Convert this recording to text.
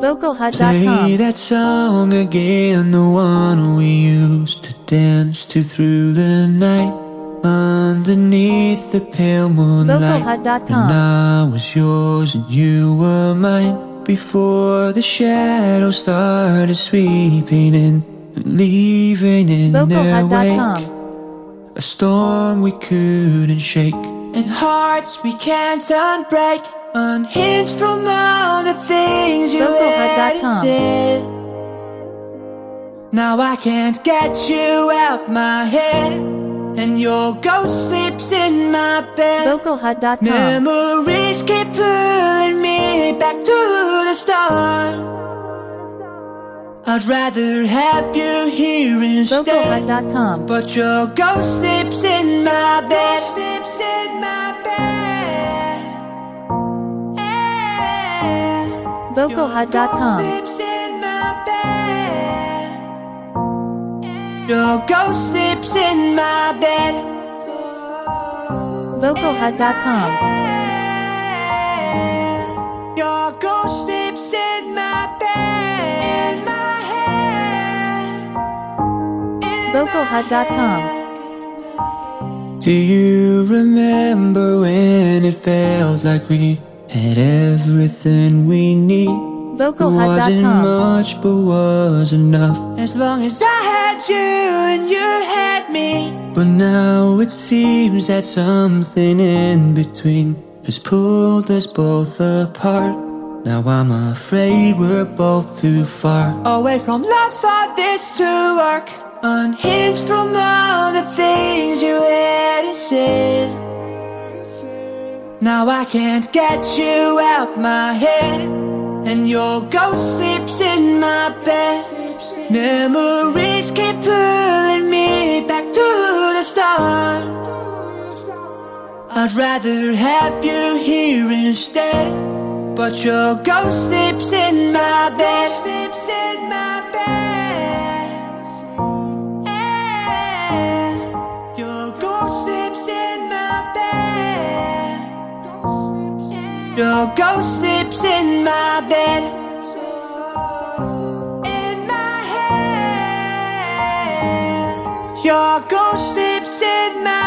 Vocalhut.com. Play that song again, the one we used to dance to through the night, underneath the pale moonlight. Vocalhut.com. When I was yours and you were mine, before the shadows started sweeping in and leaving in their wake. Vocalhut.com. A storm we couldn't shake, and hearts we can't unbreak, unhinged from all the things you had said. Now I can't get you out my head, and your ghost sleeps in my bed. Vocalhut.com. Memories keep pulling me back to the start. I'd rather have you here instead, Vocalhut.com. but your ghost sleeps in my bed. Sleeps in my bed. Vocalhut.com. Sleeps in my bed. Your ghost sleeps in my bed. Vocalhut.com. Your ghost sleeps in my bed. In my head. Vocalhut.com. Do you remember when it felt like we had everything we need? There wasn't Vocalhut.com. much but was enough, as long as I had you and you had me. But now it seems that something in between has pulled us both apart. Now I'm afraid we're both too far away from love for this to work, unhinged from all the things you had said. Now I can't get you out my head, and your ghost sleeps in my bed. Memories keep pulling me back to the start. I'd rather have you here instead, but your ghost sleeps in my bed. Sleeps in my bed. Your ghost sleeps in my bed. Your ghost sleeps in my bed. In my head. Your ghost sleeps in my